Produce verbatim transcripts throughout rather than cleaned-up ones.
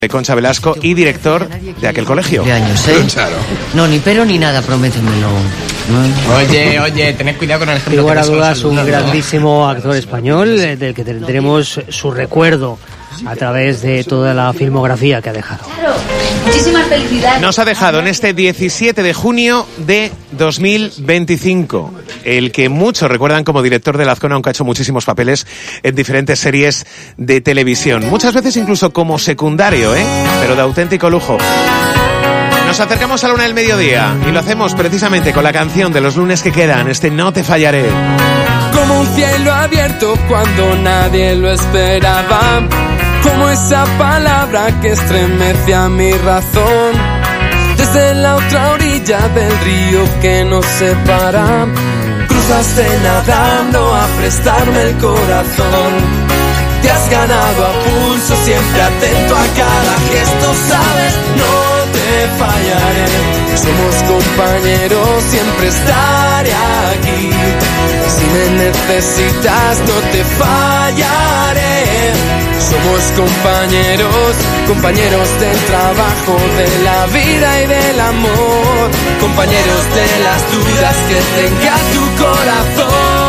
de Concha Velasco y director de aquel colegio. De años, ¿eh? Claro. No, ni pero ni nada, prométemelo. ¿No? Oye, oye, tened cuidado con el ejemplo. Sin lugar a que dudas, un no, grandísimo actor español eh, del que tendremos su recuerdo a través de toda la filmografía que ha dejado. Claro, muchísimas felicidades. Nos ha dejado en este diecisiete de junio de dos mil veinticinco, el que muchos recuerdan como director de La Azcona, aunque ha hecho muchísimos papeles en diferentes series de televisión. Muchas veces incluso como secundario, ¿eh? Pero de auténtico lujo. Nos acercamos a la una del mediodía y lo hacemos precisamente con la canción de los lunes que quedan, este No te fallaré. Como un cielo abierto cuando nadie lo esperaba, como esa palabra que estremece a mi razón, desde la otra orilla del río que nos separa, cruzaste nadando a prestarme el corazón. Te has ganado a pulso, siempre atento a cada gesto, sabes, no te fallaré. Somos compañeros, siempre estaré aquí. Si me necesitas, no te fallaré. Somos compañeros, compañeros del trabajo, de la vida y del amor, compañeros de las dudas que tenga tu corazón.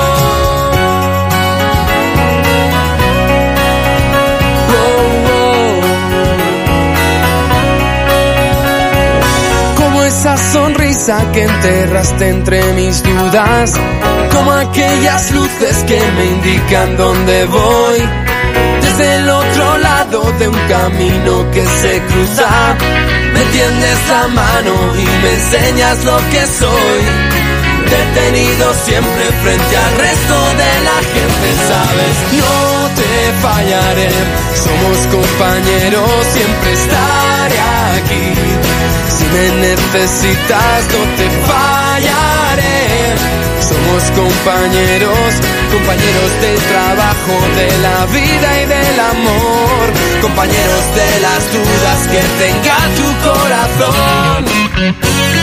Esa sonrisa que enterraste entre mis dudas, como aquellas luces que me indican dónde voy, desde el otro lado de un camino que se cruza, me tiendes la mano y me enseñas lo que soy, detenido siempre frente al resto de la gente, sabes, no te fallaré, somos compañeros, siempre estaré aquí. Si me necesitas, no te fallaré. Somos compañeros, compañeros del trabajo, de la vida y del amor, compañeros de las dudas que tenga tu corazón.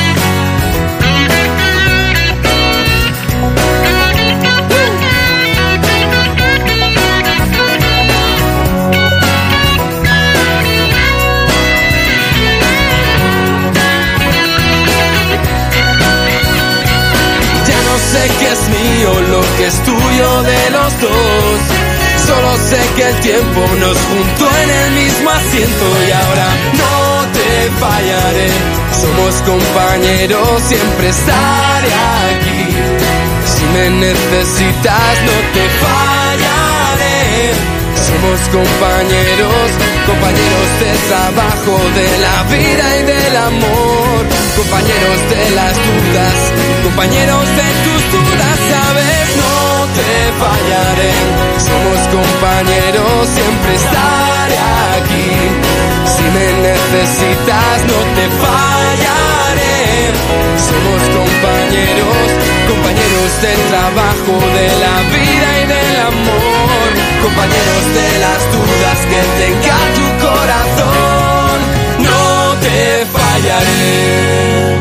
Sé que es mío lo que es tuyo de los dos. Solo sé que el tiempo nos juntó en el mismo asiento y ahora no te fallaré. Somos compañeros, siempre estaré aquí. Si me necesitas, no te fallaré. Somos compañeros, compañeros de trabajo, de la vida y del amor, compañeros de las dudas, compañeros de tus dudas, sabes, no te fallaré. Somos compañeros, siempre estaré aquí. Si me necesitas, no te fallaré. Somos compañeros, compañeros del trabajo, de la vida y del amor, compañeros de las dudas que tenga tu corazón, no te fallaré.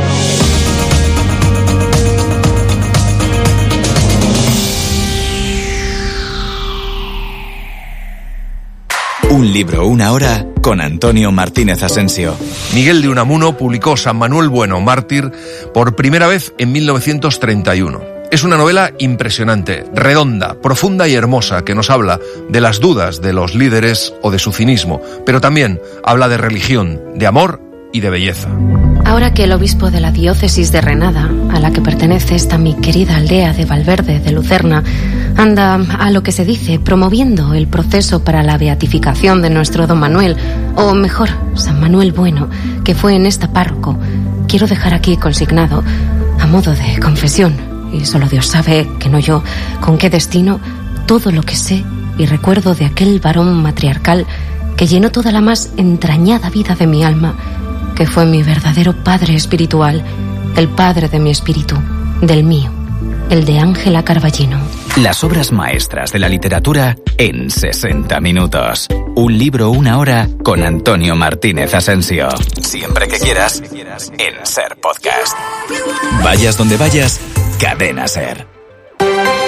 Un libro, una hora, con Antonio Martínez Asensio. Miguel de Unamuno publicó San Manuel Bueno, mártir, por primera vez en mil novecientos treinta y uno. Es una novela impresionante, redonda, profunda y hermosa, que nos habla de las dudas de los líderes o de su cinismo, pero también habla de religión, de amor y de belleza. Ahora que el obispo de la diócesis de Renada, a la que pertenece esta mi querida aldea de Valverde de Lucerna, anda, a lo que se dice, promoviendo el proceso para la beatificación de nuestro don Manuel, o mejor, San Manuel Bueno, que fue en esta párroco, quiero dejar aquí consignado, a modo de confesión, y solo Dios sabe, que no yo, con qué destino, todo lo que sé y recuerdo de aquel varón matriarcal que llenó toda la más entrañada vida de mi alma, que fue mi verdadero padre espiritual, el padre de mi espíritu, del mío, el de Ángela Carballino. Las obras maestras de la literatura en sesenta minutos. Un libro, una hora, con Antonio Martínez Asensio. Siempre que quieras, en Ser Podcast. Vayas donde vayas, Cadena Ser.